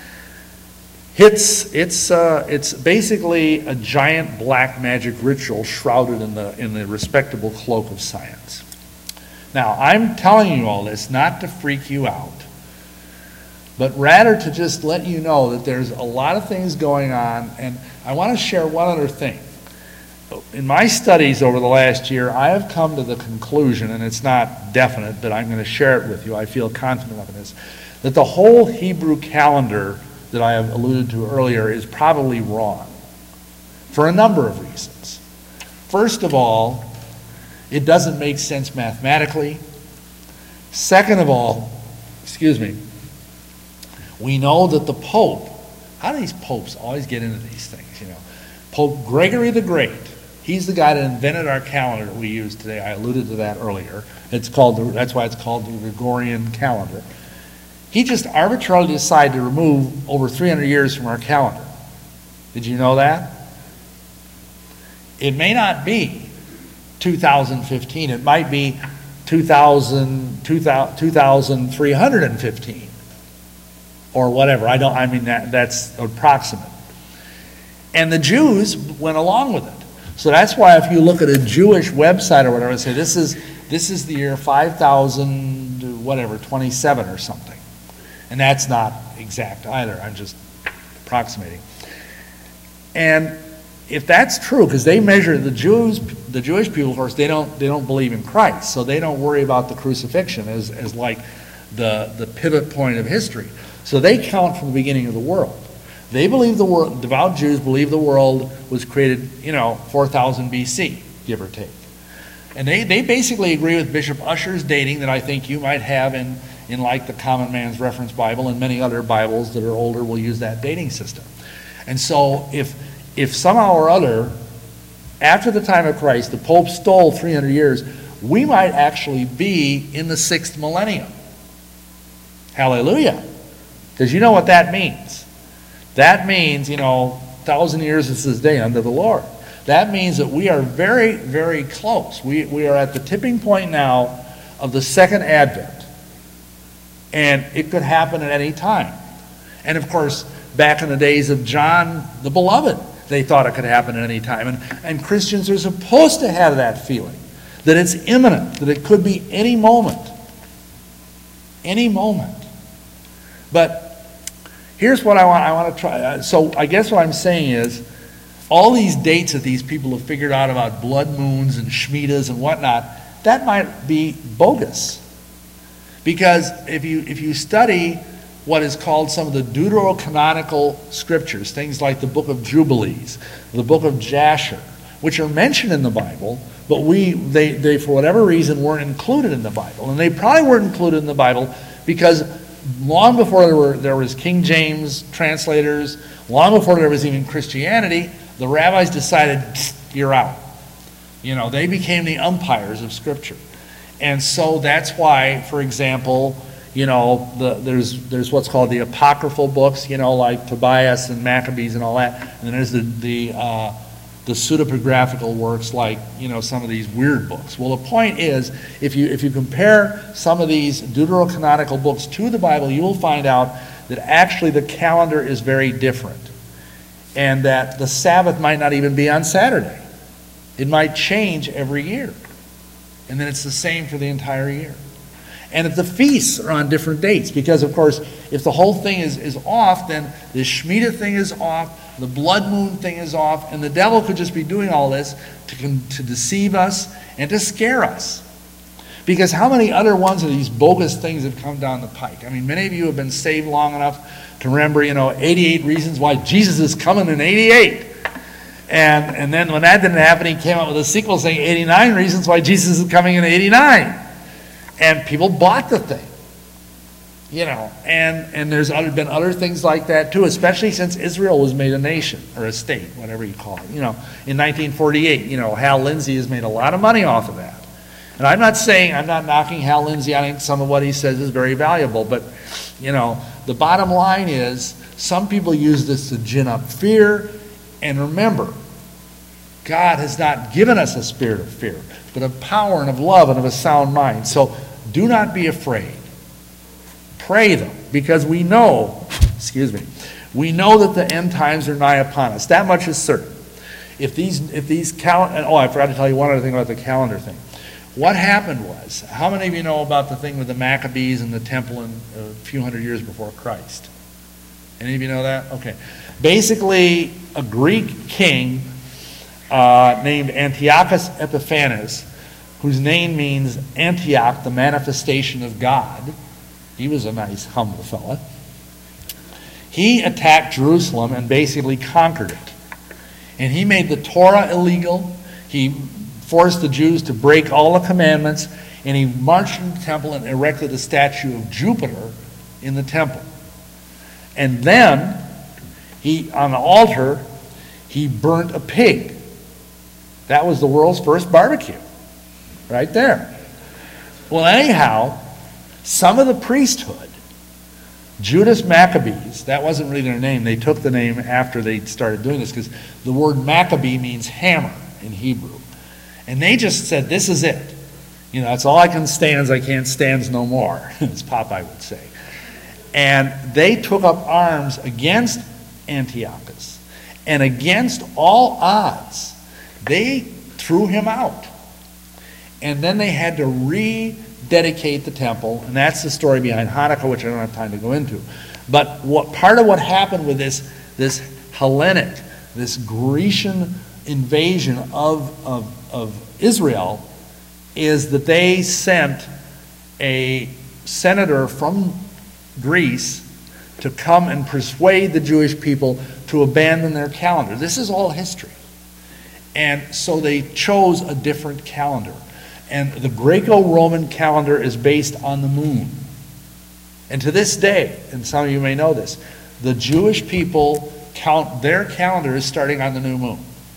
It's basically a giant black magic ritual shrouded in the respectable cloak of science. Now, I'm telling you all this not to freak you out, but rather to just let you know that there's a lot of things going on, and I want to share one other thing. In my studies over the last year, I have come to the conclusion, and it's not definite, but I'm going to share it with you, I feel confident of this, that the whole Hebrew calendar that I have alluded to earlier is probably wrong for a number of reasons. First of all, it doesn't make sense mathematically. Second of all, we know that the Pope, how do these popes always get into these things, you know? Pope Gregory the Great, he's the guy that invented our calendar that we use today. I alluded to that earlier. That's why it's called the Gregorian calendar. He just arbitrarily decided to remove over 300 years from our calendar. Did you know that? It may not be 2015. It might be 2315 or whatever. That's approximate. And the Jews went along with it. So that's why if you look at a Jewish website or whatever, and say this is the year 5027 or something. And that's not exact either. I'm just approximating. And if that's true, because they measure the Jewish people, of course, they don't believe in Christ, so they don't worry about the crucifixion as like the pivot point of history. So they count from the beginning of the world. They believe the world. Devout Jews believe the world was created, 4000 BC, give or take. And they basically agree with Bishop Ussher's dating that I think you might have in like the Common Man's Reference Bible, and many other Bibles that are older will use that dating system. And so if somehow or other, after the time of Christ, the Pope stole 300 years, we might actually be in the 6th millennium. Hallelujah. Because you know what that means. That means, 1,000 years is this day unto the Lord. That means that we are very, very close. We are at the tipping point now of the second advent. And it could happen at any time. And of course, back in the days of John the Beloved, they thought it could happen at any time. And Christians are supposed to have that feeling, that it's imminent, that it could be any moment. Any moment. But here's what I want to try. So I guess what I'm saying is, all these dates that these people have figured out about blood moons and Shemitahs and whatnot, that might be bogus. Because if you study what is called some of the deuterocanonical scriptures, things like the book of Jubilees, the book of Jasher, which are mentioned in the Bible, but they for whatever reason weren't included in the Bible. And they probably weren't included in the Bible Because long before there was King James translators, long before there was even Christianity, the rabbis decided, you're out. You know, they became the umpires of Scripture. And so that's why, for example, you know, there's what's called the apocryphal books, you know, like Tobias and Maccabees and all that. And then there's the pseudepigraphical works like, you know, some of these weird books. Well, the point is, if you compare some of these deuterocanonical books to the Bible, you will find out that actually the calendar is very different. And that the Sabbath might not even be on Saturday. It might change every year. And then it's the same for the entire year. And if the feasts are on different dates, because of course, if the whole thing is off, then the Shemitah thing is off, the blood moon thing is off, and the devil could just be doing all this to deceive us and to scare us. Because how many other ones of these bogus things have come down the pike? I mean, many of you have been saved long enough to remember, you know, 88 reasons why Jesus is coming in 88. And then when that didn't happen, he came out with a sequel saying 89 reasons why Jesus is coming in 89. And people bought the thing. You know, and there's been other things like that too, especially since Israel was made a nation, or a state, whatever you call it. You know, in 1948, you know, Hal Lindsey has made a lot of money off of that. And I'm not knocking Hal Lindsey. I think some of what he says is very valuable. But, you know, the bottom line is some people use this to gin up fear. And remember, God has not given us a spirit of fear, but of power and of love and of a sound mind. So do not be afraid. Pray them, because we know, we know that the end times are nigh upon us. That much is certain. I forgot to tell you one other thing about the calendar thing. What happened was, how many of you know about the thing with the Maccabees and the temple in a few hundred years before Christ? Any of you know that? Okay. Basically, a Greek king named Antiochus Epiphanes, whose name means Antioch, the manifestation of God. He was a nice, humble fella. He attacked Jerusalem and basically conquered it. And he made the Torah illegal. He forced the Jews to break all the commandments. And he marched into the temple and erected a statue of Jupiter in the temple. And then, on the altar, he burnt a pig. That was the world's first barbecue. Right there. Well, anyhow, some of the priesthood, Judas Maccabees, that wasn't really their name. They took the name after they started doing this, because the word Maccabee means hammer in Hebrew. And they just said, this is it. You know, that's all I can stands, I can't stands no more, as Popeye would say. And they took up arms against Antiochus. And against all odds, they threw him out. And then they had to rededicate the temple, and that's the story behind Hanukkah, which I don't have time to go into. But part of what happened with this Hellenic, this Grecian invasion of Israel, is that they sent a senator from Greece to come and persuade the Jewish people to abandon their calendar. This is all history. And so they chose a different calendar. And the Greco-Roman calendar is based on the moon. And to this day, and some of you may know this, the Jewish people count their calendar as starting on the new moon.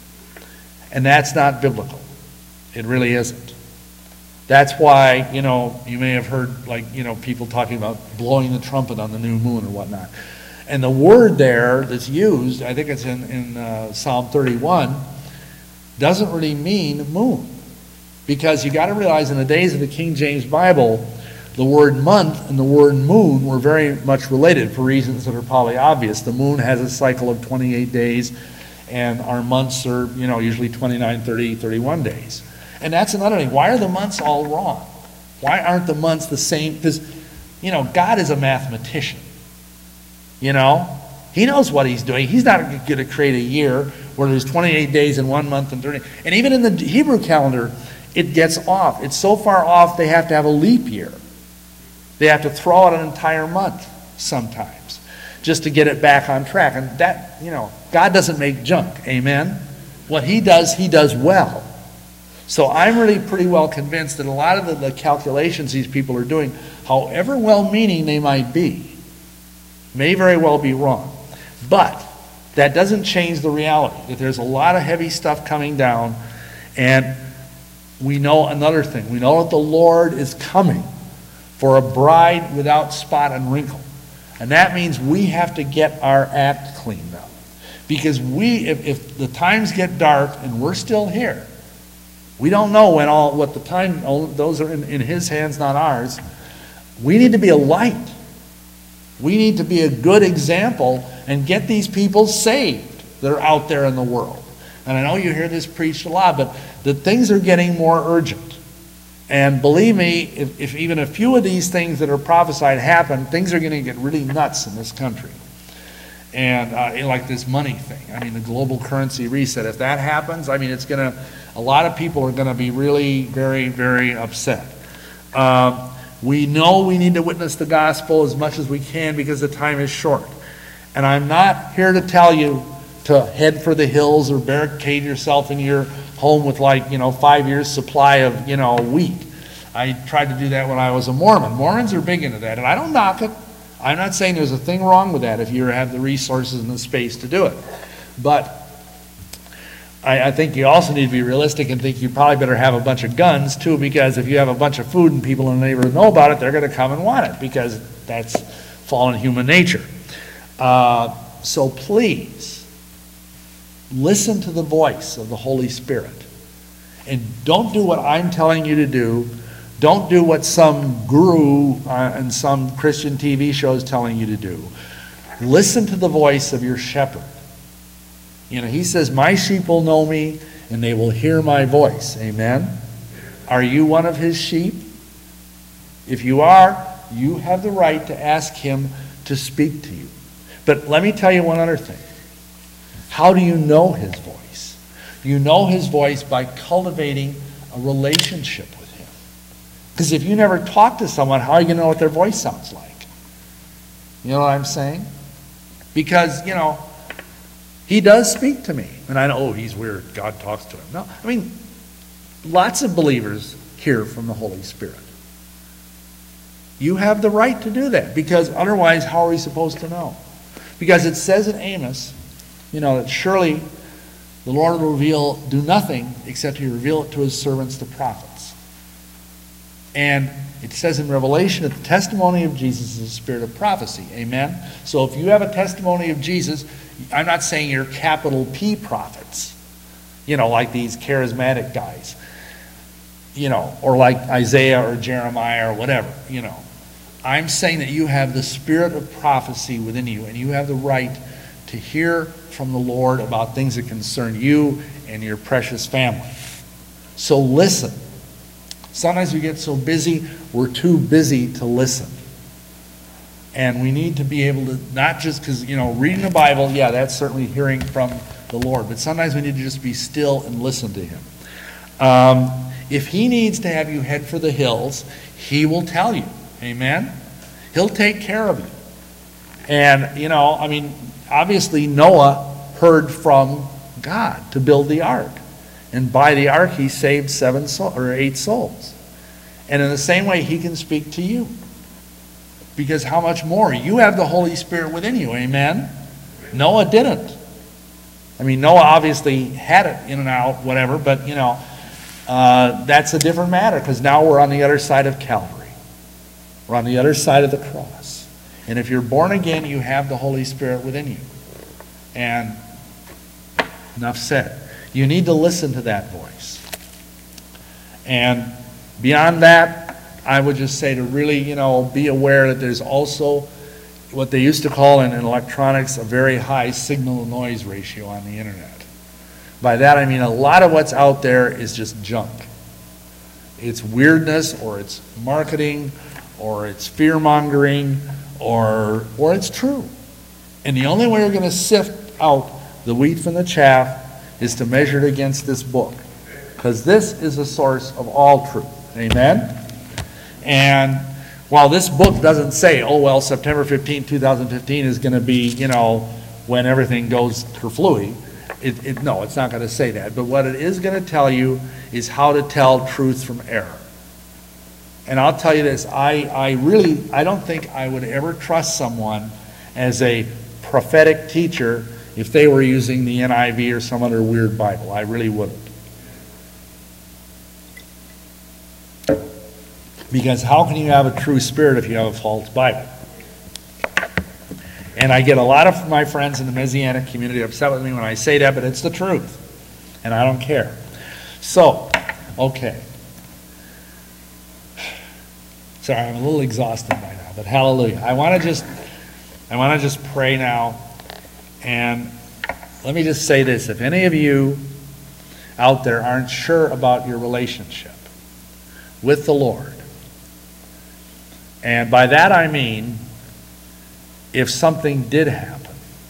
And that's not biblical. It really isn't. That's why, you know, you may have heard, like, you know, people talking about blowing the trumpet on the new moon or whatnot. And the word there that's used, I think it's in Psalm 31, doesn't really mean moon. Because you got to realize in the days of the King James Bible, the word month and the word moon were very much related for reasons that are probably obvious. The moon has a cycle of 28 days, and our months are, you know, usually 29, 30, 31 days. And that's another thing. Why are the months all wrong? Why aren't the months the same? Because, you know, God is a mathematician. You know? He knows what he's doing. He's not going to create a year where there's 28 days in 1 month and 30. And even in the Hebrew calendar, it gets off. It's so far off they have to have a leap year. They have to throw out an entire month sometimes just to get it back on track. And that, you know, God doesn't make junk. Amen? What he does well. So I'm really pretty well convinced that a lot of the calculations these people are doing however well-meaning they might be, may very well be wrong. But that doesn't change the reality that there's a lot of heavy stuff coming down. And we know another thing. We know that the Lord is coming for a bride without spot and wrinkle. And that means we have to get our act cleaned up. Because if the times get dark and we're still here, we don't know what the time, those are in his hands, not ours. We need to be a light. We need to be a good example and get these people saved that are out there in the world. And I know you hear this preached a lot, but the things are getting more urgent. And believe me, if even a few of these things that are prophesied happen, things are going to get really nuts in this country. And like this money thing, I mean, the global currency reset, if that happens, I mean, a lot of people are going to be really very, very upset. We know we need to witness the gospel as much as we can because the time is short. And I'm not here to tell you to head for the hills or barricade yourself in your home with 5 years supply of, wheat. I tried to do that when I was a Mormon. Mormons are big into that, and I don't knock it. I'm not saying there's a thing wrong with that if you have the resources and the space to do it. But I think you also need to be realistic and think you probably better have a bunch of guns too, because if you have a bunch of food and people in the neighborhood know about it, they're going to come and want it because that's fallen human nature. So please, listen to the voice of the Holy Spirit. And don't do what I'm telling you to do. Don't do what some guru and some Christian TV show is telling you to do. Listen to the voice of your shepherd. He says, my sheep will know me and they will hear my voice. Amen? Are you one of his sheep? If you are, you have the right to ask him to speak to you. But let me tell you one other thing. How do you know his voice? You know his voice by cultivating a relationship with him. Because if you never talk to someone, how are you going to know what their voice sounds like? You know what I'm saying? Because, he does speak to me. And I know, oh, he's weird. God talks to him. No, I mean, lots of believers hear from the Holy Spirit. You have the right to do that, because otherwise, how are we supposed to know? Because it says in Amos, that surely the Lord will do nothing except he reveal it to his servants, the prophets. And it says in Revelation that the testimony of Jesus is the spirit of prophecy. Amen? So if you have a testimony of Jesus, I'm not saying you're capital P prophets, like these charismatic guys, or like Isaiah or Jeremiah or whatever, I'm saying that you have the spirit of prophecy within you, and you have the right to hear from the Lord about things that concern you and your precious family. So listen. Sometimes we get so busy, we're too busy to listen. And we need to be able to, not just because, reading the Bible, yeah, that's certainly hearing from the Lord. But sometimes we need to just be still and listen to him. If he needs to have you head for the hills, he will tell you. Amen? He'll take care of you. And, obviously Noah heard from God to build the ark. And by the ark, he saved 8 souls. And in the same way, he can speak to you. Because how much more? You have the Holy Spirit within you. Amen? Noah didn't. Noah obviously had it in and out, whatever. But, that's a different matter. Because now we're on the other side of Calvary. We're on the other side of the cross. And if you're born again, you have the Holy Spirit within you. And enough said. You need to listen to that voice. And beyond that, I would just say to really, be aware that there's also what they used to call in electronics a very high signal-to-noise ratio on the internet. By that I mean a lot of what's out there is just junk. It's weirdness, or it's marketing, or it's fear-mongering, or it's true. And the only way you're going to sift out the wheat from the chaff is to measure it against this book. Because this is the source of all truth. Amen? And while this book doesn't say, September 15, 2015 is going to be, when everything goes kerflooey, no, it's not going to say that. But what it is going to tell you is how to tell truth from error. And I'll tell you this, I don't think I would ever trust someone as a prophetic teacher if they were using the NIV or some other weird Bible. I really wouldn't. Because how can you have a true spirit if you have a false Bible? And I get a lot of my friends in the Messianic community upset with me when I say that, but it's the truth. And I don't care. So, okay. Sorry, I'm a little exhausted by now, but hallelujah. I want to just pray now. And let me just say this. If any of you out there aren't sure about your relationship with the Lord, and by that I mean, if something did happen,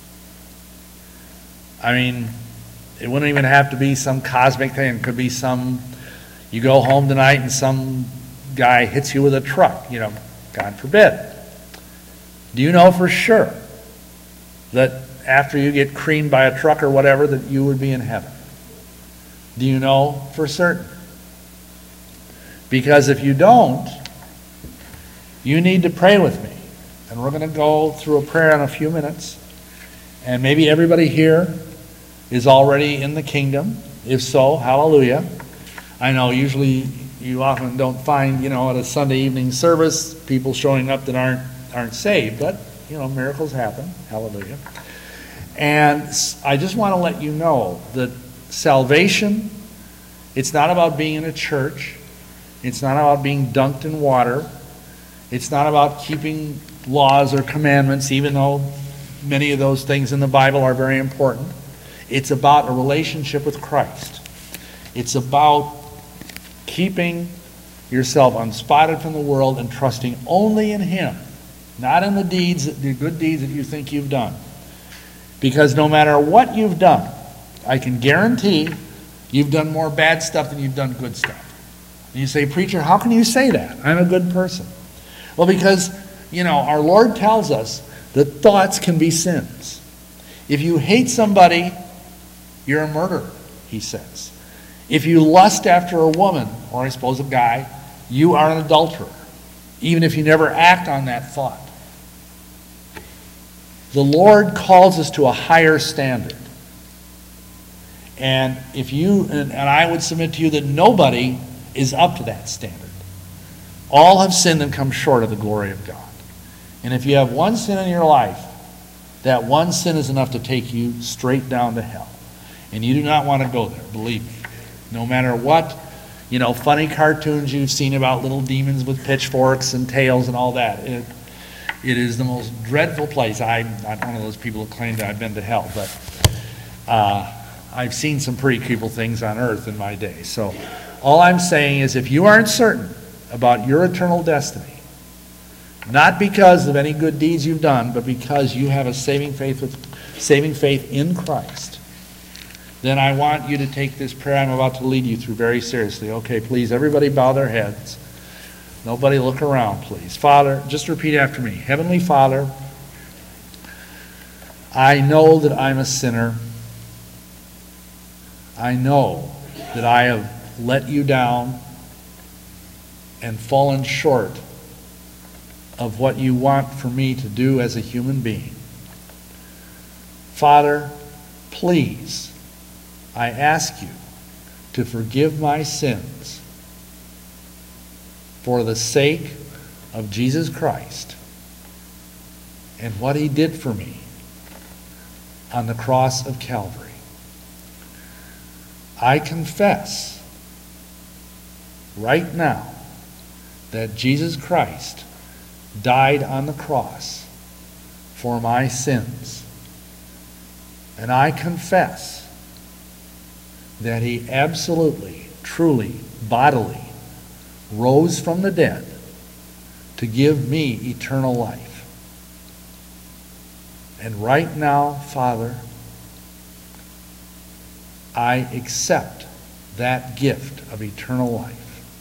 I mean, it wouldn't even have to be some cosmic thing. It could be you go home tonight and some guy hits you with a truck, God forbid. Do you know for sure that after you get creamed by a truck or whatever, that you would be in heaven? Do you know for certain? Because if you don't, you need to pray with me. And we're going to go through a prayer in a few minutes. And maybe everybody here is already in the kingdom. If so, hallelujah. I know usually you often don't find, at a Sunday evening service, people showing up that aren't saved. But, miracles happen. Hallelujah. And I just want to let you know that salvation, it's not about being in a church. It's not about being dunked in water. It's not about keeping laws or commandments, even though many of those things in the Bible are very important. It's about a relationship with Christ. It's about keeping yourself unspotted from the world and trusting only in Him, not in the good deeds that you think you've done. Because no matter what you've done, I can guarantee you've done more bad stuff than you've done good stuff. And you say, preacher, how can you say that? I'm a good person. Well, because, our Lord tells us that thoughts can be sins. If you hate somebody, you're a murderer, He says. If you lust after a woman, or I suppose a guy, you are an adulterer, even if you never act on that thought. The Lord calls us to a higher standard. And and I would submit to you that nobody is up to that standard. All have sinned and come short of the glory of God. And if you have one sin in your life, that one sin is enough to take you straight down to hell. And you do not want to go there, believe me. No matter what, funny cartoons you've seen about little demons with pitchforks and tails and all that. It is the most dreadful place. I'm not one of those people who claim that I've been to hell, but I've seen some pretty creepy things on earth in my day. So all I'm saying is if you aren't certain about your eternal destiny, not because of any good deeds you've done, but because you have a saving faith in Christ, then I want you to take this prayer I'm about to lead you through very seriously. Okay, please, everybody bow their heads. Nobody look around, please. Father, just repeat after me. Heavenly Father, I know that I'm a sinner. I know that I have let you down and fallen short of what you want for me to do as a human being. Father, please, I ask you to forgive my sins for the sake of Jesus Christ and what He did for me on the cross of Calvary. I confess right now that Jesus Christ died on the cross for my sins. And I confess that He absolutely, truly, bodily rose from the dead to give me eternal life. And right now, Father, I accept that gift of eternal life.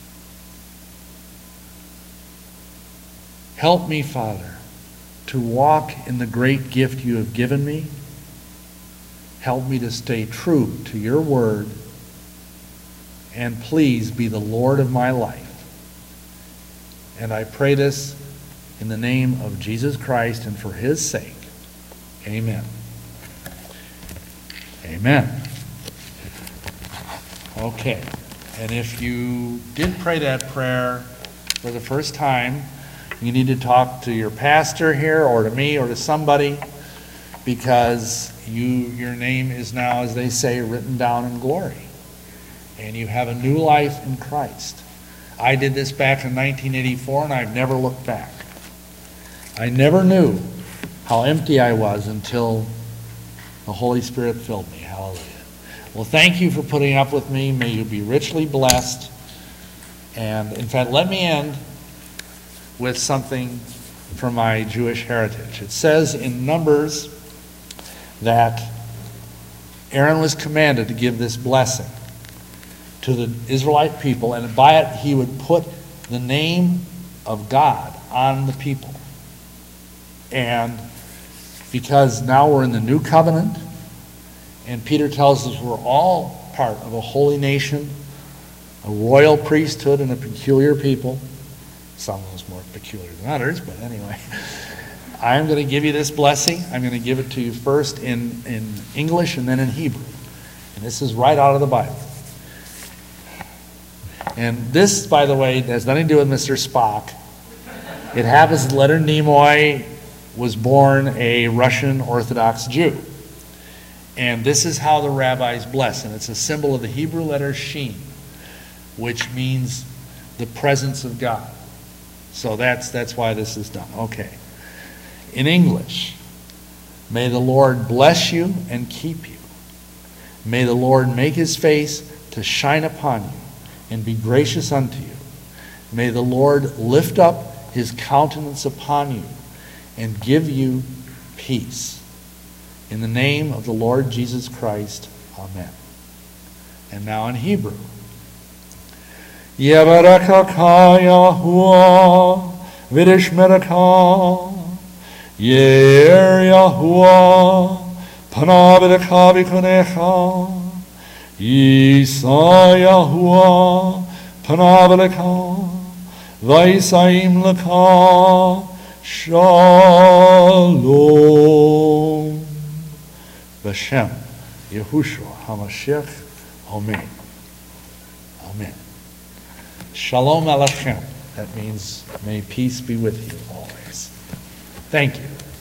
Help me, Father, to walk in the great gift you have given me. Help me to stay true to your word. And please be the Lord of my life. And I pray this in the name of Jesus Christ and for his sake. Amen. Amen. Okay. And if you did pray that prayer for the first time, you need to talk to your pastor here or to me or to somebody, because your name is now, as they say, written down in glory. And you have a new life in Christ. I did this back in 1984, and I've never looked back. I never knew how empty I was until the Holy Spirit filled me. Hallelujah. Well, thank you for putting up with me. May you be richly blessed. And in fact, let me end with something from my Jewish heritage. It says in Numbers that Aaron was commanded to give this blessing to the Israelite people, and by it he would put the name of God on the people. And because now we're in the new covenant, and Peter tells us we're all part of a holy nation, a royal priesthood, and a peculiar people. Some of us more peculiar than others, but anyway. I'm going to give you this blessing. I'm going to give it to you first in English and then in Hebrew. And this is right out of the Bible. And this, by the way, has nothing to do with Mr. Spock. It happens that Leonard Nimoy was born a Russian Orthodox Jew. And this is how the rabbis bless. And it's a symbol of the Hebrew letter Shin, which means the presence of God. So that's why this is done. Okay. In English, may the Lord bless you and keep you. May the Lord make his face to shine upon you and be gracious unto you. May the Lord lift up his countenance upon you and give you peace. In the name of the Lord Jesus Christ, amen. And now in Hebrew. Yevarakaka Yahuwah v'rishmeraka Yer Yahuwah panav eleka v'konecha Yisa Yahuwah panav eleka v'yisaim leka Shalom B'Shem Yehoshua HaMashiach Amen. Amen. Shalom Alechem. That means may peace be with you always. Thank you.